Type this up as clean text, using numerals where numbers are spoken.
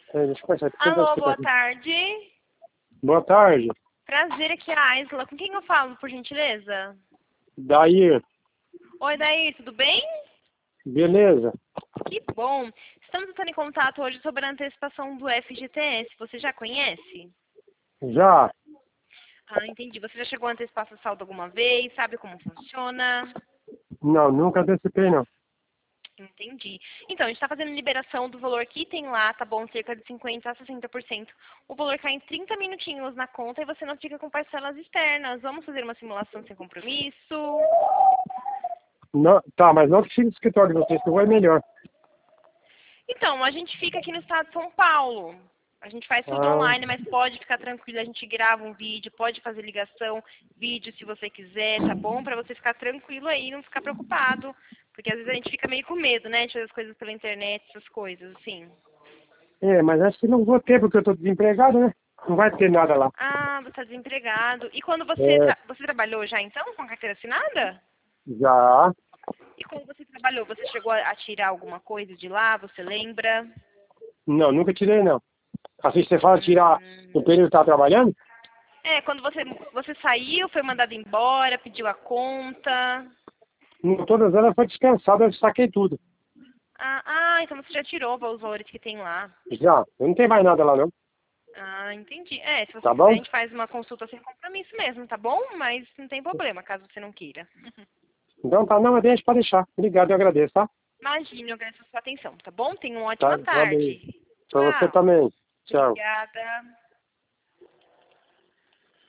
Deixa eu pensar. Alô, boa tarde. Boa tarde. Prazer, aqui é a Aisla. Com quem eu falo, por gentileza? Daí, Oi, daí, tudo bem? beleza? Que bom. Estamos entrando em contato hoje sobre a antecipação do FGTS. Você já conhece? Já? Ah, entendi. Você já chegou a antecipar seu saldo alguma vez? Sabe como funciona? Não, nunca antecipei, não. Entendi. Então, a gente está fazendo liberação do valor que tem lá, tá bom? Cerca de 50% a 60%. O valor cai em 30 minutinhos na conta e você não fica com parcelas externas. Vamos fazer uma simulação sem compromisso? Não, tá, mas não que fique no escritório de vocês, que vai melhor. Então, a gente fica aqui no estado de São Paulo. A gente faz tudo Ah, online, mas pode ficar tranquilo, a gente grava um vídeo, pode fazer ligação, vídeo se você quiser, tá bom? Pra você ficar tranquilo aí, e não ficar preocupado. Porque às vezes a gente fica meio com medo, né, de fazer as coisas pela internet, essas coisas, assim. mas acho que não vou ter, porque eu tô desempregado, né? Não vai ter nada lá. Ah, você está desempregado. E quando É, você trabalhou já então com a carteira assinada? já. E quando você trabalhou, você chegou a tirar alguma coisa de lá? Você lembra? Não, nunca tirei, não. Assim, você fala tirar Hum. o período que tá trabalhando? É, quando você saiu, foi mandado embora, pediu a conta. Não, todas elas foi dispensada, eu saquei tudo. Então você já tirou os valores que tem lá. Já. Eu não tenho mais nada lá, não. Ah, entendi. É, se você Tá quiser, a bom? gente faz uma consulta sem compromisso mesmo, tá bom? Mas não tem problema, caso você não queira. Então tá, não, mas deixa, pode deixar. Obrigado, eu agradeço, tá? Imagine, eu agradeço a sua atenção, tá bom? Tenha uma Tá, ótima valeu. tarde. Pra você Tchau. também. Tchau. Obrigada.